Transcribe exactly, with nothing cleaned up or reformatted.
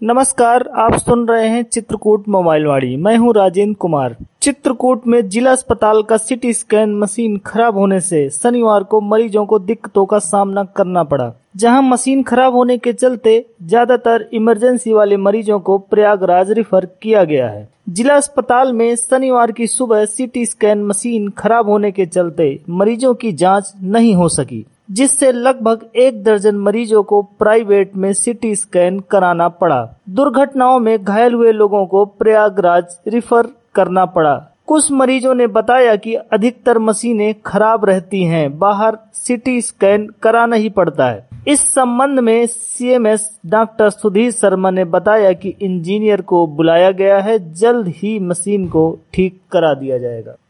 नमस्कार, आप सुन रहे हैं चित्रकूट मोबाइल वाणी। मैं हूं राजेंद्र कुमार। चित्रकूट में जिला अस्पताल का सीटी स्कैन मशीन खराब होने से शनिवार को मरीजों को दिक्कतों का सामना करना पड़ा। जहां मशीन खराब होने के चलते ज्यादातर इमरजेंसी वाले मरीजों को प्रयागराज रिफर किया गया है। जिला अस्पताल में शनिवार की सुबह सीटी स्कैन मशीन खराब होने के चलते मरीजों की जांच नहीं हो सकी, जिससे लगभग एक दर्जन मरीजों को प्राइवेट में सीटी स्कैन कराना पड़ा। दुर्घटनाओं में घायल हुए लोगों को प्रयागराज रिफर करना पड़ा। कुछ मरीजों ने बताया कि अधिकतर मशीनें खराब रहती हैं, बाहर सीटी स्कैन कराना ही पड़ता है। इस संबंध में सीएमएस डॉक्टर सुधीर शर्मा ने बताया कि इंजीनियर को बुलाया गया है, जल्द ही मशीन को ठीक करा दिया जाएगा।